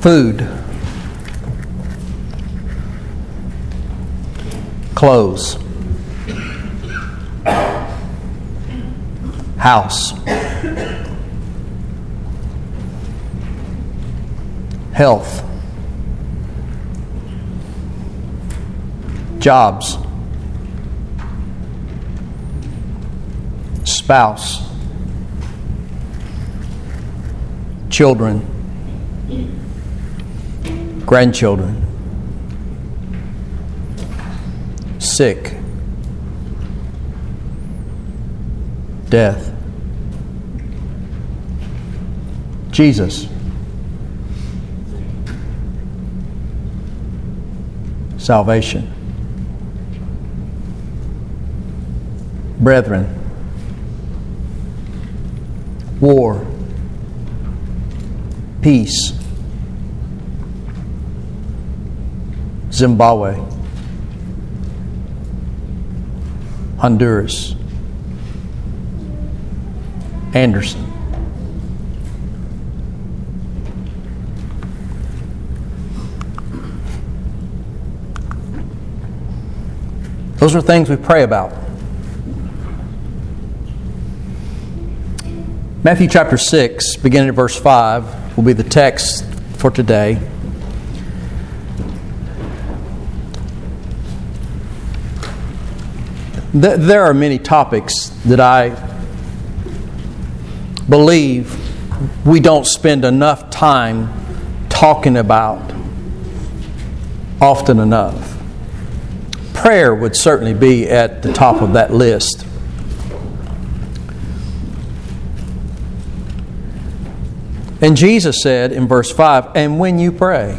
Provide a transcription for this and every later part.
Food. Clothes. House. Health. Jobs. Spouse. Children. Grandchildren. Sick. Death. Jesus. Salvation. Brethren. War. Peace. Zimbabwe. Honduras. Anderson. Those are things we pray about. Matthew chapter 6, beginning at verse 5, will be the text for today. There are many topics that I believe we don't spend enough time talking about often enough. Prayer would certainly be at the top of that list. And Jesus said in verse 5, "And when you pray."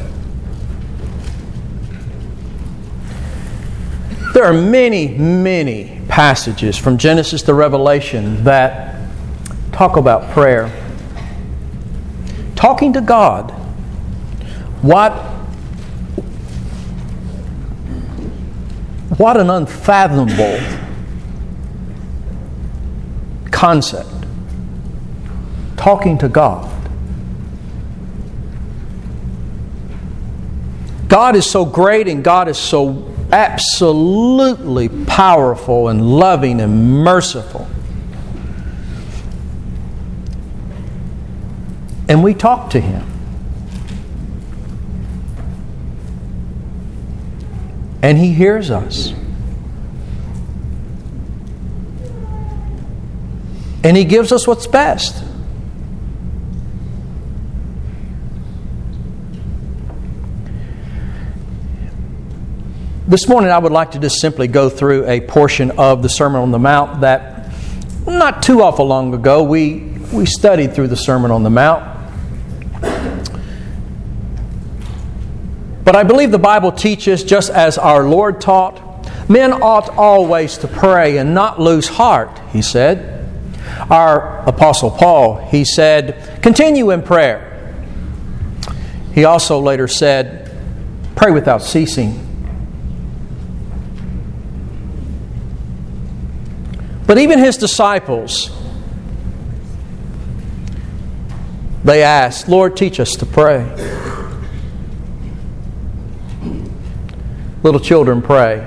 There are many, many passages from Genesis to Revelation that talk about prayer. Talking to God. What an unfathomable concept. Talking to God. God is so great and God is so absolutely powerful and loving and merciful. And we talk to Him. And He hears us. And He gives us what's best. This morning I would like to just simply go through a portion of the Sermon on the Mount that not too awful long ago we studied through the Sermon on the Mount. But I believe the Bible teaches, just as our Lord taught, men ought always to pray and not lose heart, He said. Our Apostle Paul, he said, continue in prayer. He also later said, pray without ceasing. But even His disciples, they asked, Lord, teach us to pray. Little children pray.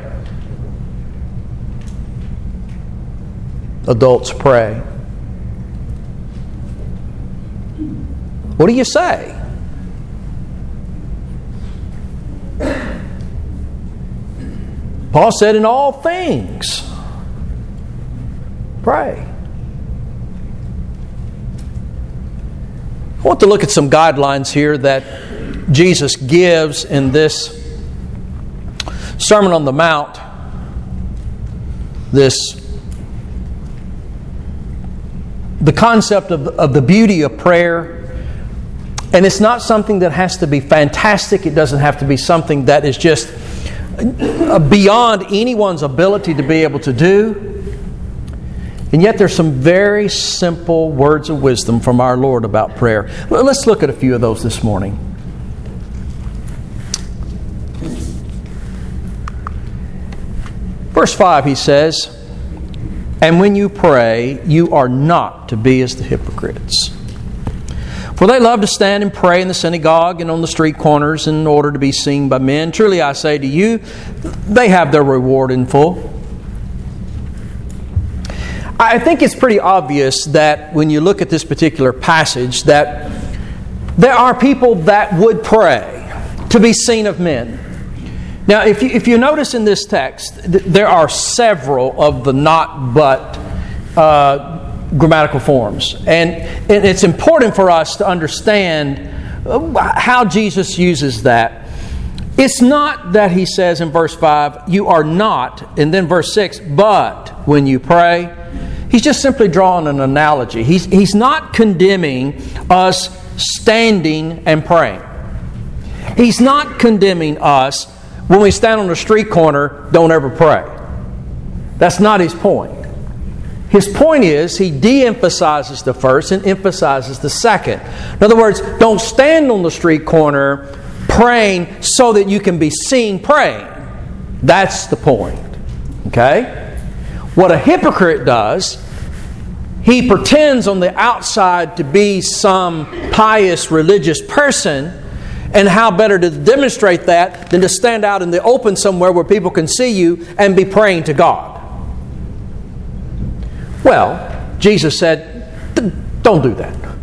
Adults pray. What do you say? Paul said, in all things, pray. I want to look at some guidelines here that Jesus gives in this Sermon on the Mount. The concept of the beauty of prayer. And it's not something that has to be fantastic. It doesn't have to be something that is just beyond anyone's ability to be able to do. And yet there's some very simple words of wisdom from our Lord about prayer. Let's look at a few of those this morning. Verse 5, he says, and when you pray, you are not to be as the hypocrites. For they love to stand and pray in the synagogue and on the street corners in order to be seen by men. Truly I say to you, they have their reward in full. I think it's pretty obvious that when you look at this particular passage that there are people that would pray to be seen of men. Now, if you notice in this text, there are several of the not but grammatical forms. And it's important for us to understand how Jesus uses that. It's not that He says in verse 5, you are not, and then verse 6, but when you pray. He's just simply drawing an analogy. He's not condemning us standing and praying. He's not condemning us when we stand on the street corner, don't ever pray. That's not His point. His point is He de-emphasizes the first and emphasizes the second. In other words, don't stand on the street corner praying so that you can be seen praying. That's the point. Okay? What a hypocrite does, he pretends on the outside to be some pious religious person, and how better to demonstrate that than to stand out in the open somewhere where people can see you and be praying to God. Well, Jesus said, don't do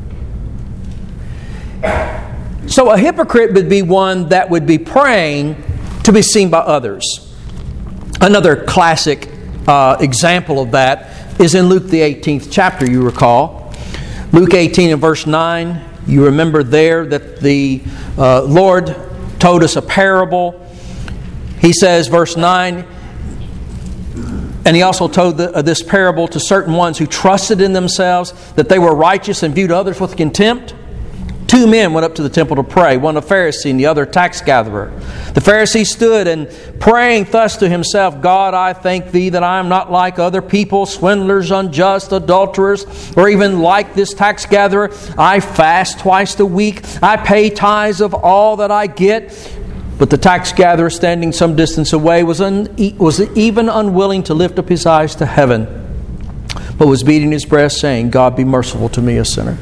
that. So a hypocrite would be one that would be praying to be seen by others. Another classic example of that is in Luke the 18th chapter, you recall. Luke 18 and verse 9, you remember there that the Lord told us a parable. He says, verse 9, and He also told this parable to certain ones who trusted in themselves that they were righteous and viewed others with contempt. Two men went up to the temple to pray, one a Pharisee and the other a tax gatherer. The Pharisee stood and praying thus to himself, God, I thank Thee that I am not like other people, swindlers, unjust, adulterers, or even like this tax gatherer. I fast twice a week. I pay tithes of all that I get. But the tax gatherer, standing some distance away, was even unwilling to lift up his eyes to heaven, but was beating his breast, saying, God, be merciful to me, a sinner.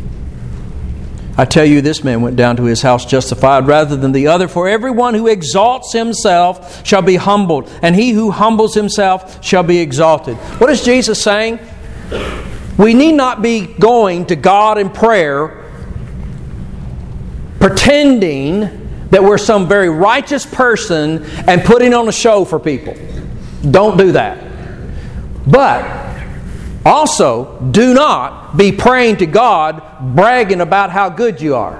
I tell you, this man went down to his house justified rather than the other. For everyone who exalts himself shall be humbled, and he who humbles himself shall be exalted. What is Jesus saying? We need not be going to God in prayer pretending that we're some very righteous person and putting on a show for people. Don't do that. But also, do not be praying to God, bragging about how good you are.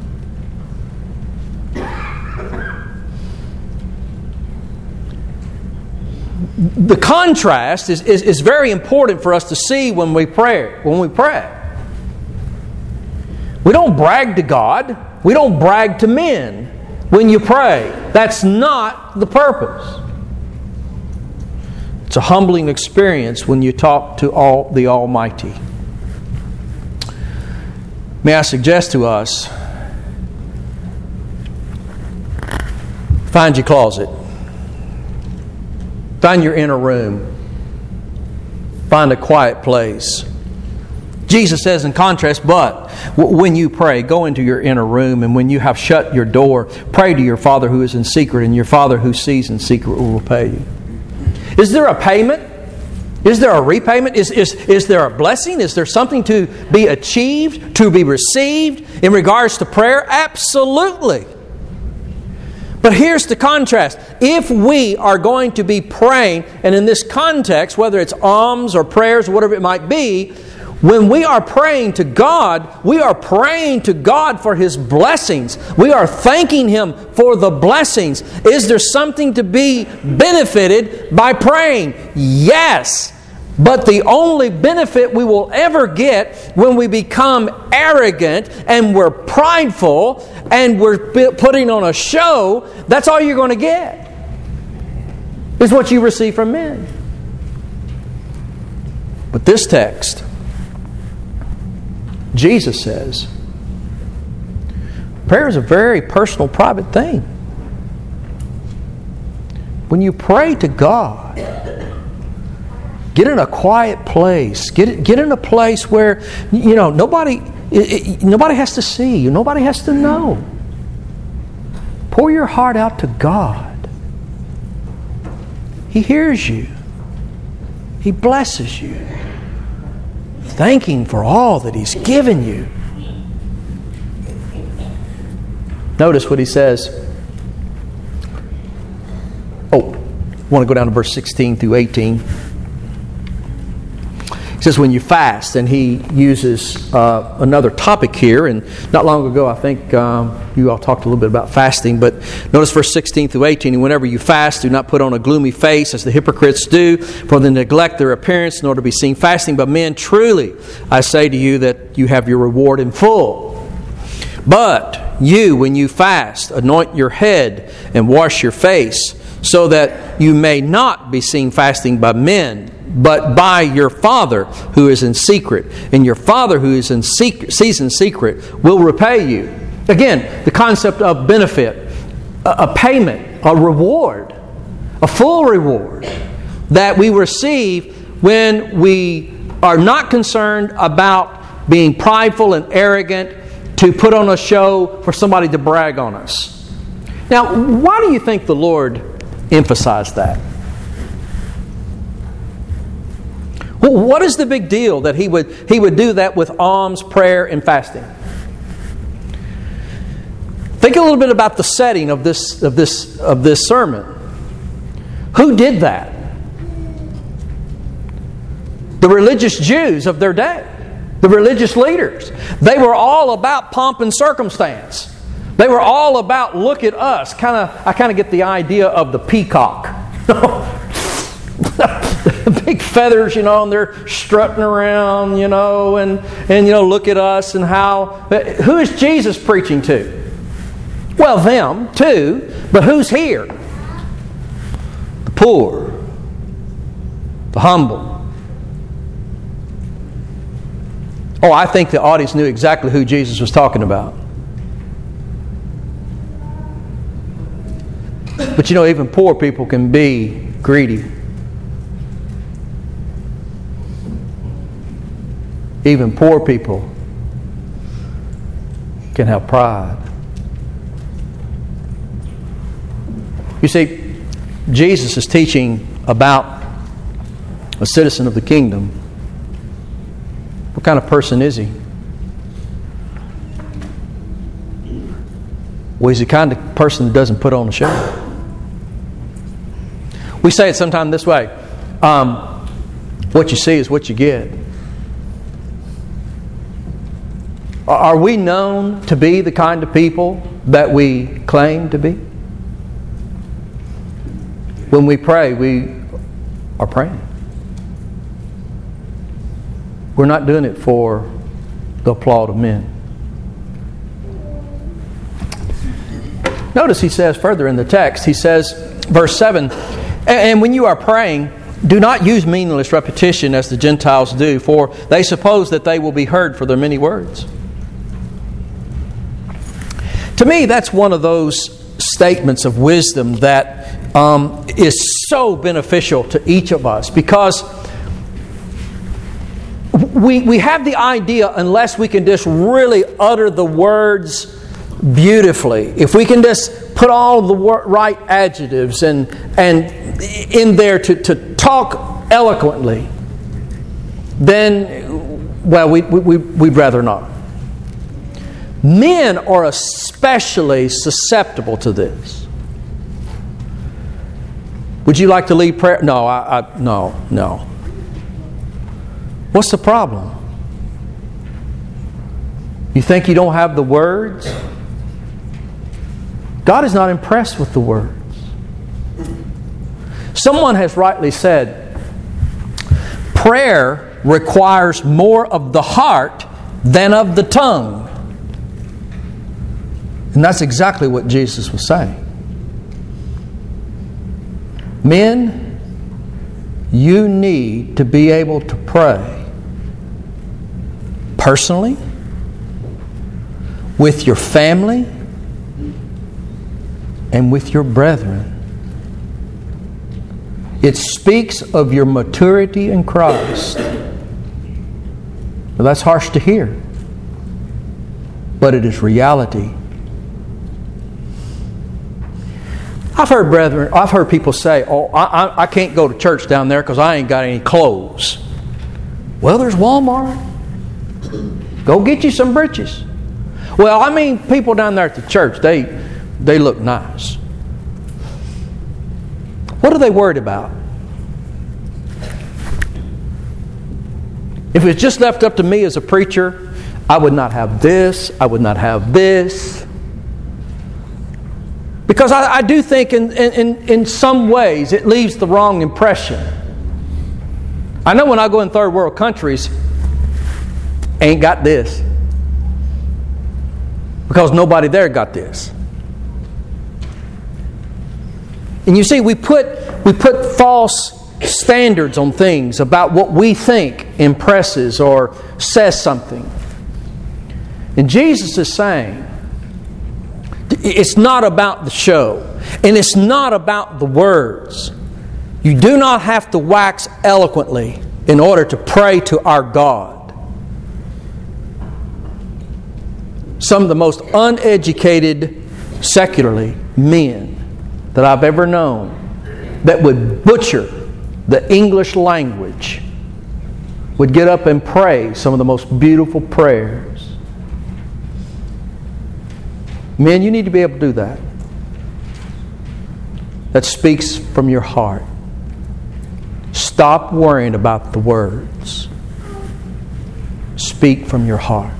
The contrast is very important for us to see when we pray. We don't brag to God. We don't brag to men when you pray. That's not the purpose. It's a humbling experience when you talk to the Almighty. May I suggest to us, find your closet. Find your inner room. Find a quiet place. Jesus says in contrast, but when you pray, go into your inner room, and when you have shut your door, pray to your Father who is in secret, and your Father who sees in secret will repay you. Is there a payment? Is there a repayment? Is there a blessing? Is there something to be achieved, to be received in regards to prayer? Absolutely. But here's the contrast. If we are going to be praying, and in this context, whether it's alms or prayers or whatever it might be, when we are praying to God, we are praying to God for His blessings. We are thanking Him for the blessings. Is there something to be benefited by praying? Yes. But the only benefit we will ever get when we become arrogant and we're prideful and we're putting on a show, that's all you're going to get, is what you receive from men. But this text, Jesus says, prayer is a very personal, private thing. When you pray to God, get in a quiet place. Get in a place where, nobody Nobody has to see you. Nobody has to know. Pour your heart out to God. He hears you. He blesses you. Thank Him for all that He's given you. Notice what He says. I want to go down to verse 16 through 18. He says, when you fast, and he uses another topic here. And not long ago, I think you all talked a little bit about fasting. But notice verse 16 through 18. And whenever you fast, do not put on a gloomy face as the hypocrites do, for they neglect their appearance in order to be seen fasting. But men, truly, I say to you that you have your reward in full. But you, when you fast, anoint your head and wash your face, so that you may not be seen fasting by men, but by your Father who is in secret. And your Father who is in secret, sees in secret will repay you. Again, the concept of benefit, a payment, a reward, a full reward that we receive when we are not concerned about being prideful and arrogant to put on a show for somebody to brag on us. Now, why do you think the Lord emphasized that? Well, what is the big deal that He would do that with alms, prayer, and fasting? Think a little bit about the setting of this sermon. Who did that? The religious Jews of their day. The religious leaders. They were all about pomp and circumstance. They were all about, look at us. I kind of get the idea of the peacock. Big feathers, and they're strutting around, and look at us and how. Who is Jesus preaching to? Well, them too, but who's here? The poor, the humble. Oh, I think the audience knew exactly who Jesus was talking about. But even poor people can be greedy. Even poor people can have pride. You see, Jesus is teaching about a citizen of the kingdom. What kind of person is he? Well, he's the kind of person that doesn't put on a show. We say it sometimes this way. What you see is what you get. Are we known to be the kind of people that we claim to be? When we pray, we are praying. We're not doing it for the applause of men. Notice he says further in the text, he says, verse 7, and when you are praying, do not use meaningless repetition as the Gentiles do, for they suppose that they will be heard for their many words. To me, that's one of those statements of wisdom that is so beneficial to each of us, because we have the idea, unless we can just really utter the words beautifully, if we can just put all the right adjectives and in there to talk eloquently, then, well, we'd rather not. Men are especially susceptible to this. Would you like to lead prayer? No. What's the problem? You think you don't have the words? God is not impressed with the words. Someone has rightly said, prayer requires more of the heart than of the tongue. And that's exactly what Jesus was saying. Men, you need to be able to pray personally, with your family, and with your brethren. It speaks of your maturity in Christ. Well, that's harsh to hear. but it is reality. I've heard people say, "Oh, I can't go to church down there because I ain't got any clothes." Well, there's Walmart. Go get you some breeches. Well, I mean, people down there at the church, they look nice. What are they worried about? If it was just left up to me as a preacher, I would not have this, I would not have this. Because I do think in some ways it leaves the wrong impression. I know when I go in third world countries, ain't got this. Because nobody there got this. And you see, we put false standards on things about what we think impresses or says something. And Jesus is saying, it's not about the show, and it's not about the words. You do not have to wax eloquently in order to pray to our God. Some of the most uneducated, secularly, men that I've ever known that would butcher the English language would get up and pray some of the most beautiful prayers. Men, you need to be able to do that. That speaks from your heart. Stop worrying about the words. Speak from your heart.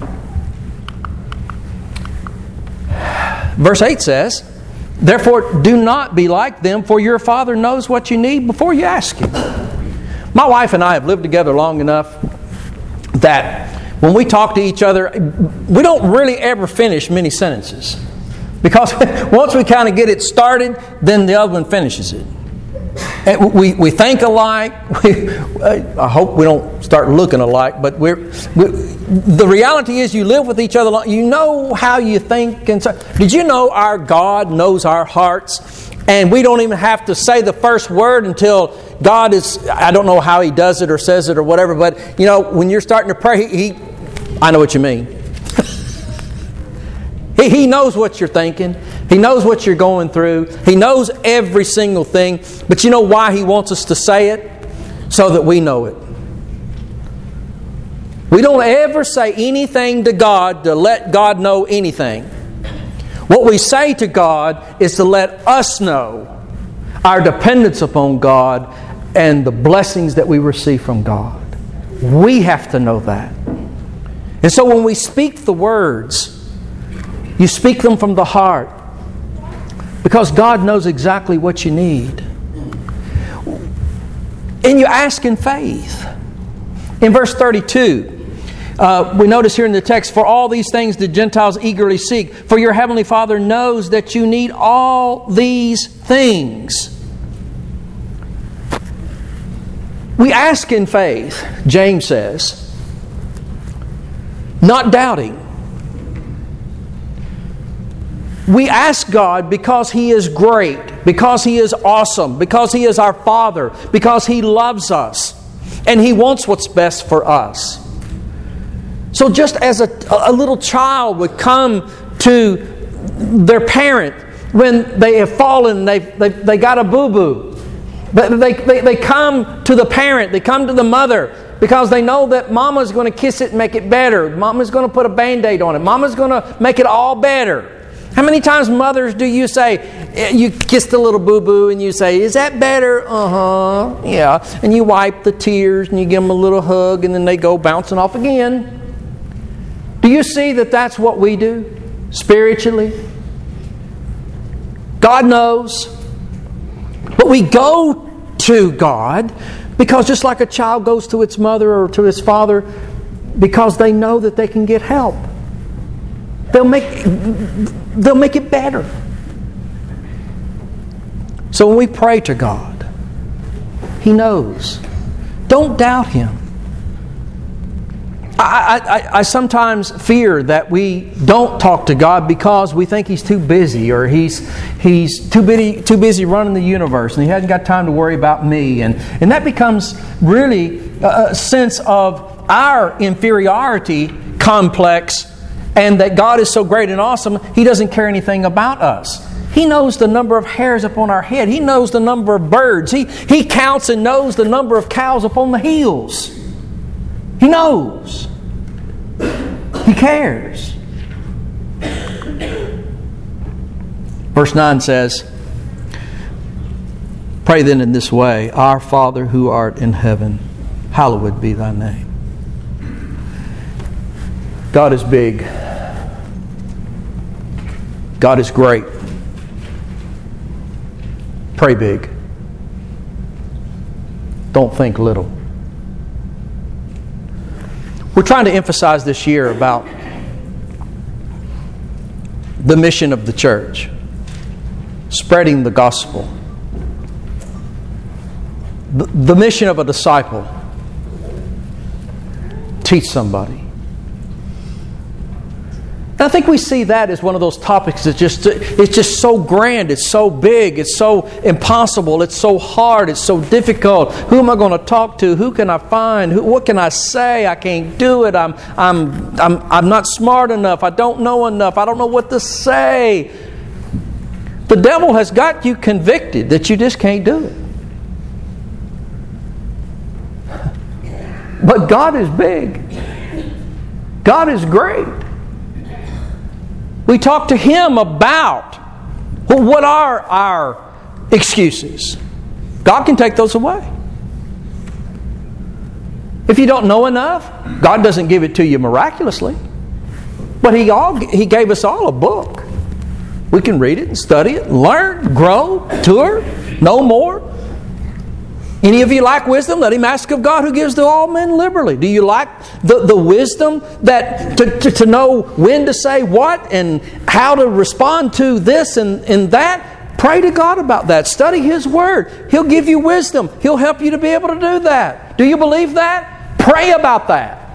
Verse 8 says, "Therefore do not be like them, for your Father knows what you need before you ask Him." My wife and I have lived together long enough that when we talk to each other, we don't really ever finish many sentences. Because once we kind of get it started, then the other one finishes it. And we think alike. I hope we don't start looking alike, but the reality is you live with each other. You know how you think. And so, did you know our God knows our hearts? And we don't even have to say the first word until God is, I don't know how He does it or says it or whatever, but you know, when you're starting to pray, I know what you mean. He knows what you're thinking. He knows what you're going through. He knows every single thing. But you know why He wants us to say it? So that we know it. We don't ever say anything to God to let God know anything. What we say to God is to let us know our dependence upon God and the blessings that we receive from God. We have to know that. And so when we speak the words, you speak them from the heart. Because God knows exactly what you need. And you ask in faith. In verse 32, we notice here in the text, "For all these things the Gentiles eagerly seek, for your heavenly Father knows that you need all these things." We ask in faith, James says, not doubting. We ask God because He is great, because He is awesome, because He is our Father, because He loves us, and He wants what's best for us. So just as a little child would come to their parent when they have fallen, they got a boo-boo. But they come to the parent, they come to the mother, because they know that Mama's going to kiss it and make it better. Mama's going to put a Band-Aid on it. Mama's going to make it all better. How many times, mothers, do you say, you kiss the little boo-boo and you say, "Is that better?" "Uh-huh, yeah." And you wipe the tears and you give them a little hug and then they go bouncing off again. Do you see that that's what we do spiritually? God knows. But we go to God because just like a child goes to its mother or to its father, because they know that they can get help. They'll make it better. So when we pray to God, He knows. Don't doubt Him. I sometimes fear that we don't talk to God because we think He's too busy, or He's too busy running the universe and He hasn't got time to worry about me. And that becomes really a sense of our inferiority complex and that God is so great and awesome, He doesn't care anything about us. He knows the number of hairs upon our head. He knows the number of birds. He counts and knows the number of cows upon the hills. He knows. He cares. Verse 9 says, "Pray then in this way, Our Father who art in heaven, hallowed be thy name." God is big. God is great. Pray big. Don't think little. We're trying to emphasize this year about the mission of the church, spreading the gospel. The mission of a disciple: teach somebody. And I think we see that as one of those topics that's it's just so grand, it's so big, it's so impossible, it's so hard, it's so difficult. Who am I going to talk to? Who can I find? What can I say? I can't do it. I'm not smart enough. I don't know enough. I don't know what to say. The devil has got you convicted that you just can't do it. But God is big. God is great. We talk to Him about, well, what are our excuses? God can take those away. If you don't know enough, God doesn't give it to you miraculously. But He gave us all a book. We can read it and study it, learn, grow, tour, know more. Any of you lack wisdom? Let him ask of God, who gives to all men liberally. Do you lack the wisdom that to know when to say what and how to respond to this and that? Pray to God about that. Study His Word. He'll give you wisdom. He'll help you to be able to do that. Do you believe that? Pray about that.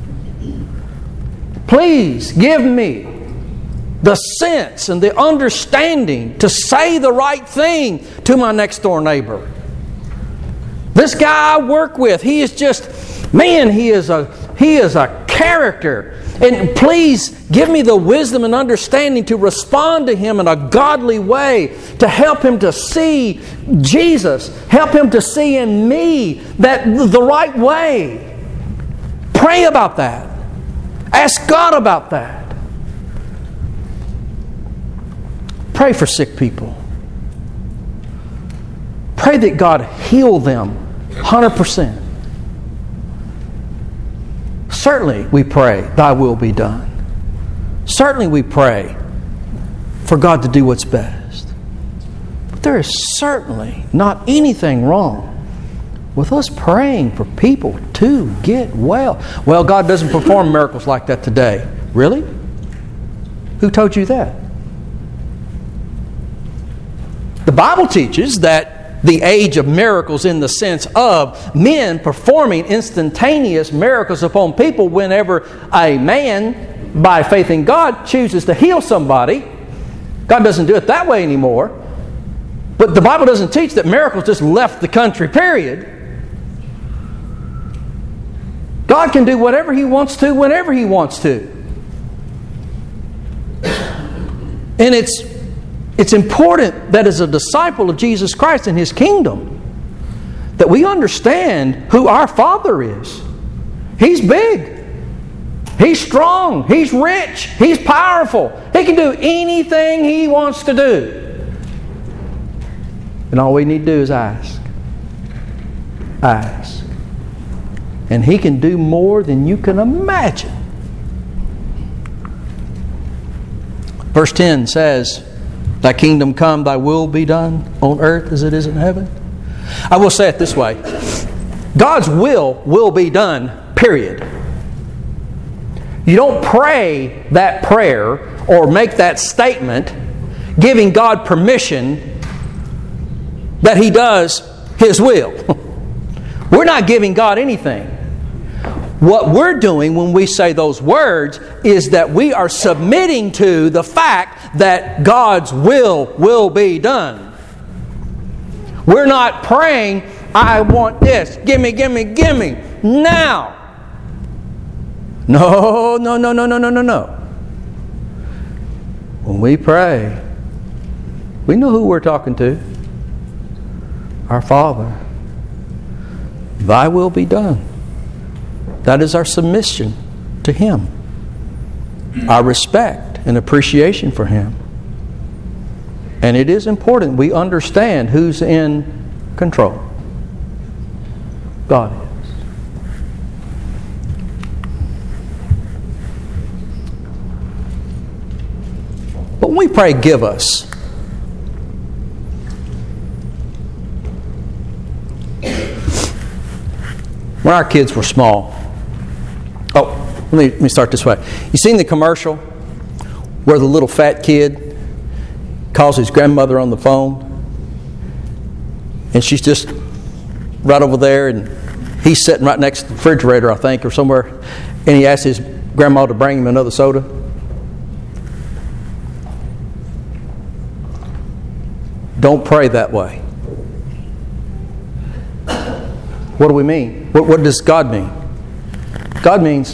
Please give me the sense and the understanding to say the right thing to my next door neighbor. This guy I work with, he is just, man, he is a character. And please give me the wisdom and understanding to respond to him in a godly way, to help him to see Jesus, help him to see in me that the right way. Pray about that. Ask God about that. Pray for sick people. Pray that God heal them 100%. Certainly we pray, Thy will be done. Certainly we pray for God to do what's best. But there is certainly not anything wrong with us praying for people to get well. Well, God doesn't perform miracles like that today. Really? Who told you that? The Bible teaches that the age of miracles in the sense of men performing instantaneous miracles upon people whenever a man, by faith in God, chooses to heal somebody. God doesn't do it that way anymore. But the Bible doesn't teach that miracles just left the country, period. God can do whatever He wants to, whenever He wants to. And it's important that as a disciple of Jesus Christ and His kingdom, that we understand who our Father is. He's big. He's strong. He's rich. He's powerful. He can do anything He wants to do. And all we need to do is ask. Ask. And He can do more than you can imagine. Verse 10 says, Thy kingdom come, Thy will be done on earth as it is in heaven. I will say it this way. God's will be done, period. You don't pray that prayer or make that statement giving God permission that He does His will. We're not giving God anything. What we're doing when we say those words is that we are submitting to the fact that God's will be done. We're not praying, I want this, give me, now. No. when we pray, we know who we're talking to. Our Father. Thy will be done. That is our submission to Him. Our respect and appreciation for Him. And it is important we understand who's in control. God is. But when we pray, give us, when our kids were small, let me start this way. You seen the commercial where the little fat kid calls his grandmother on the phone, and she's just right over there, and he's sitting right next to the refrigerator, I think, or somewhere, and he asks his grandma to bring him another soda? Don't pray that way. What do we mean? What does God mean? God means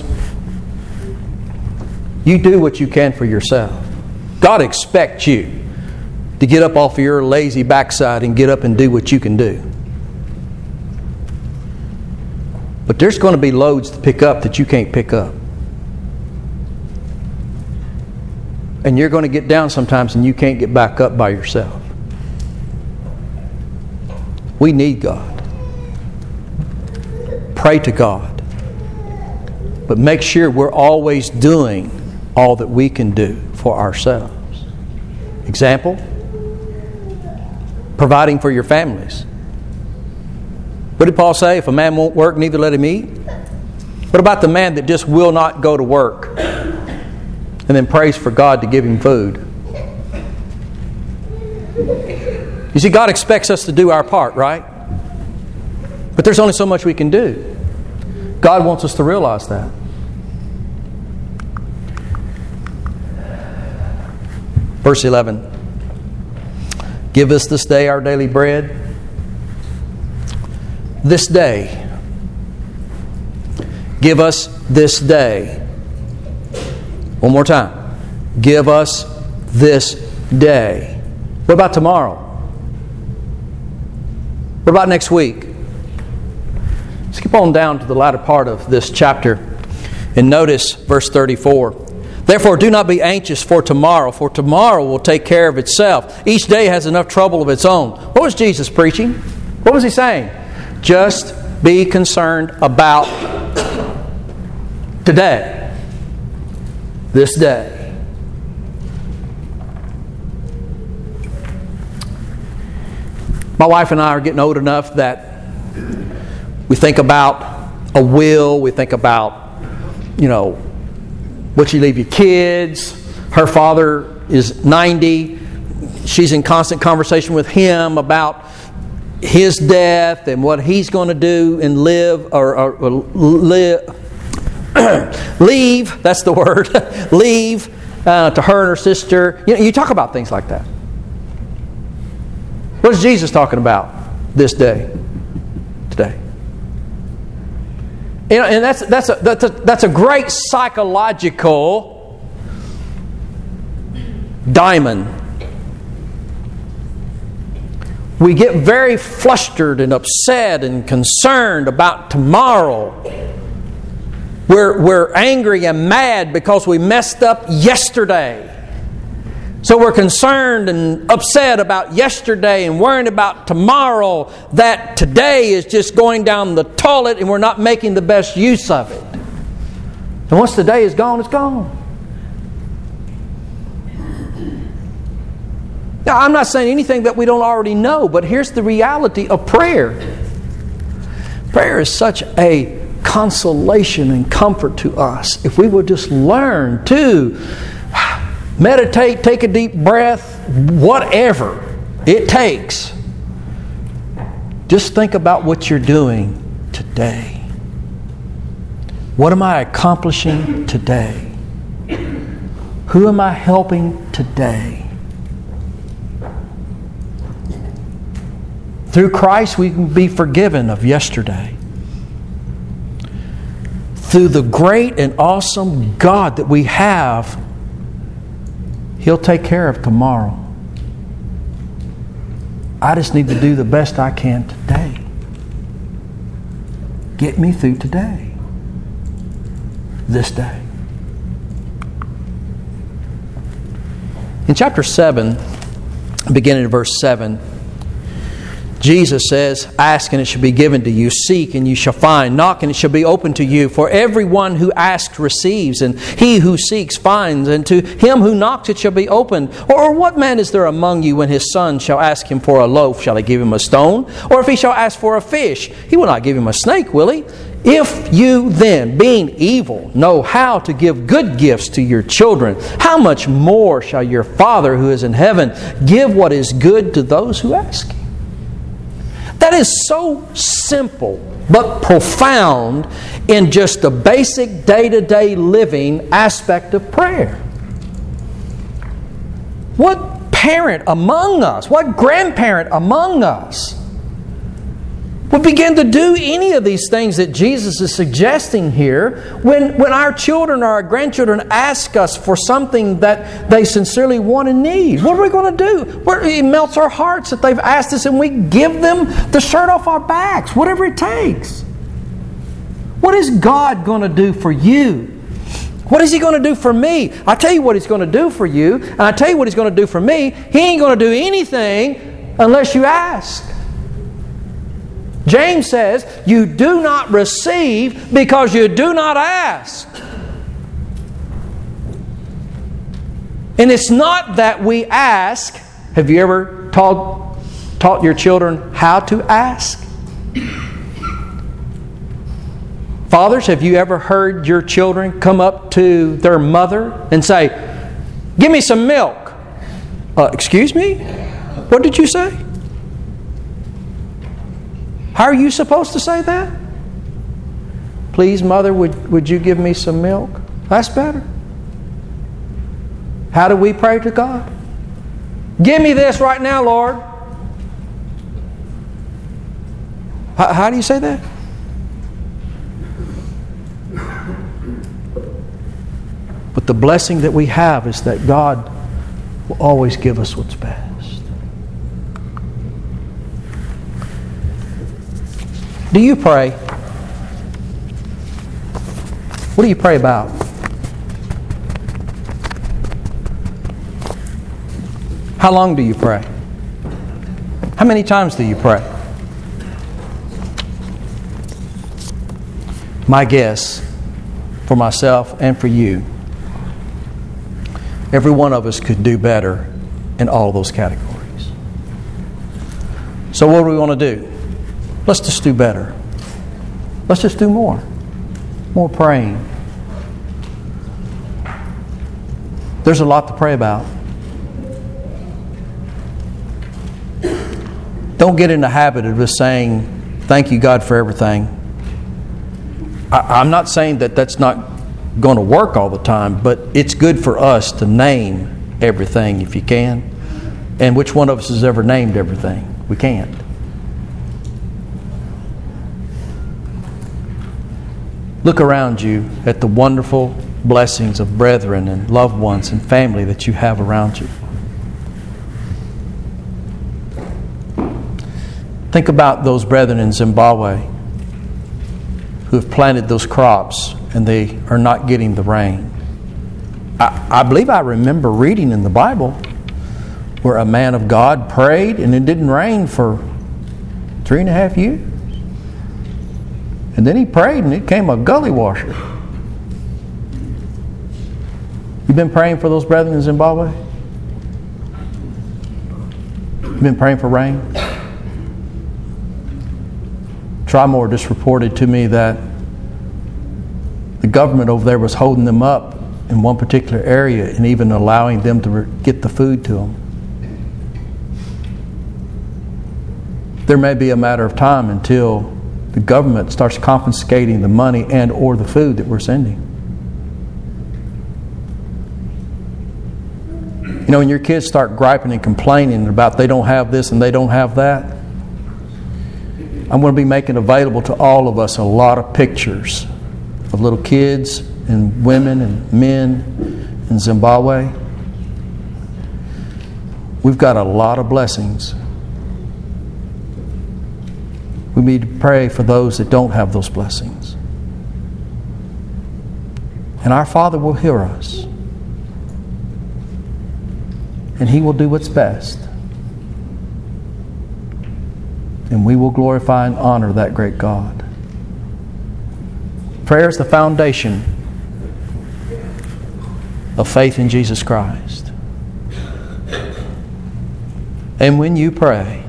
you do what you can for yourself. God expects you to get up off of your lazy backside and get up and do what you can do. But there's going to be loads to pick up that you can't pick up. And you're going to get down sometimes and you can't get back up by yourself. We need God. Pray to God. But make sure we're always doing all that we can do for ourselves. Example, providing for your families. What did Paul say? If a man won't work, neither let him eat. What about the man that just will not go to work and then prays for God to give him food? You see, God expects us to do our part, right? But there's only so much we can do. God wants us to realize that. Verse 11. Give us this day our daily bread. This day. Give us this day. One more time. Give us this day. What about tomorrow? What about next week? Skip on down to the latter part of this chapter and notice verse 34. Therefore, do not be anxious for tomorrow will take care of itself. Each day has enough trouble of its own. What was Jesus preaching? What was He saying? Just be concerned about today. This day. My wife and I are getting old enough that we think about a will. We think about, what you leave your kids. Her father is 90. She's in constant conversation with him about his death and what he's going to do and live leave. That's the word. Leave to her and her sister. You talk about things like that. What is Jesus talking about this day, today? And that's a great psychological diamond. We get very flustered and upset and concerned about tomorrow. We're angry and mad because we messed up yesterday. So we're concerned and upset about yesterday and worrying about tomorrow, that today is just going down the toilet and we're not making the best use of it. And once the day is gone, it's gone. Now, I'm not saying anything that we don't already know, but here's the reality of prayer. Prayer is such a consolation and comfort to us if we would just learn to meditate, take a deep breath, whatever it takes. Just think about what you're doing today. What am I accomplishing today? Who am I helping today? Through Christ, we can be forgiven of yesterday. Through the great and awesome God that we have, He'll take care of tomorrow. I just need to do the best I can today. Get me through today. This day. In chapter 7, beginning at verse 7, Jesus says, "Ask and it shall be given to you. Seek and you shall find. Knock and it shall be opened to you. For everyone who asks receives, and he who seeks finds. And to him who knocks it shall be opened. Or what man is there among you when his son shall ask him for a loaf? Shall he give him a stone? Or if he shall ask for a fish, he will not give him a snake, will he? If you then, being evil, know how to give good gifts to your children, how much more shall your Father who is in heaven give what is good to those who ask Him?" That is so simple but profound in just the basic day-to-day living aspect of prayer. What parent among us, what grandparent among us would begin to do any of these things that Jesus is suggesting here when our children or our grandchildren ask us for something that they sincerely want and need? What are we going to do? It melts our hearts that they've asked us and we give them the shirt off our backs, whatever it takes. What is God going to do for you? What is He going to do for me? I tell you what He's going to do for you, and I tell you what He's going to do for me. He ain't going to do anything unless you ask. James says, you do not receive because you do not ask. And it's not that we ask. Have you ever taught your children how to ask? Fathers, have you ever heard your children come up to their mother and say, "Give me some milk"? Excuse me? What did you say? How are you supposed to say that? "Please, Mother, would you give me some milk?" That's better. How do we pray to God? "Give me this right now, Lord." How do you say that? But the blessing that we have is that God will always give us what's best. Do you pray? What do you pray about? How long do you pray? How many times do you pray? My guess, for myself and for you, every one of us could do better in all those categories. So what do we want to do? Let's just do better. Let's just do more. More praying. There's a lot to pray about. Don't get in the habit of just saying, "Thank you, God, for everything." I'm not saying that that's not going to work all the time, but it's good for us to name everything if you can. And which one of us has ever named everything? We can't. Look around you at the wonderful blessings of brethren and loved ones and family that you have around you. Think about those brethren in Zimbabwe who have planted those crops and they are not getting the rain. I believe I remember reading in the Bible where a man of God prayed and it didn't rain for 3.5 years. And then he prayed and it came a gully washer. You've been praying for those brethren in Zimbabwe? You've been praying for rain? Trimore just reported to me that the government over there was holding them up in one particular area and even allowing them to get the food to them. There may be a matter of time until the government starts confiscating the money and or the food that we're sending. You know, when your kids start griping and complaining about they don't have this and they don't have that, I'm going to be making available to all of us a lot of pictures of little kids and women and men in Zimbabwe we've got a lot of blessings. We need to pray for those that don't have those blessings. And our Father will hear us. And He will do what's best. And we will glorify and honor that great God. Prayer is the foundation of faith in Jesus Christ. And when you pray,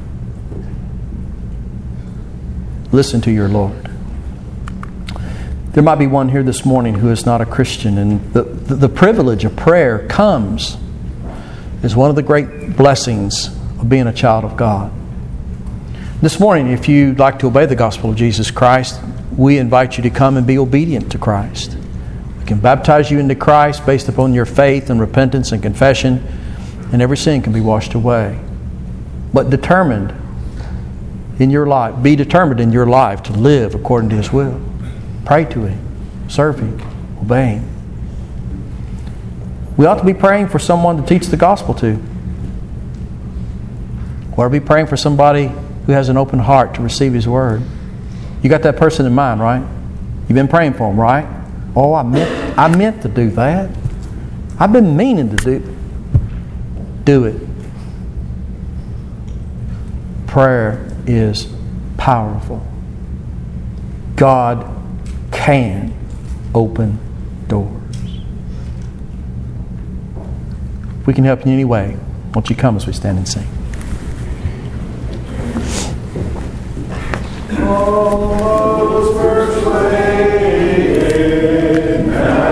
listen to your Lord. There might be one here this morning who is not a Christian, and the privilege of prayer comes as one of the great blessings of being a child of God. This morning, if you'd like to obey the gospel of Jesus Christ, we invite you to come and be obedient to Christ. We can baptize you into Christ based upon your faith and repentance and confession, and every sin can be washed away. But be determined in your life to live according to His will. Pray to Him, serve Him, obey Him. We ought to be praying for someone to teach the gospel to. We ought to be praying for somebody who has an open heart to receive His Word. You got that person in mind, right? You've been praying for them, right? Oh, I meant to do that. I've been meaning to do it. Prayer is powerful. God can open doors. If we can help you in any way, won't you come as we stand and sing? Oh, most first way.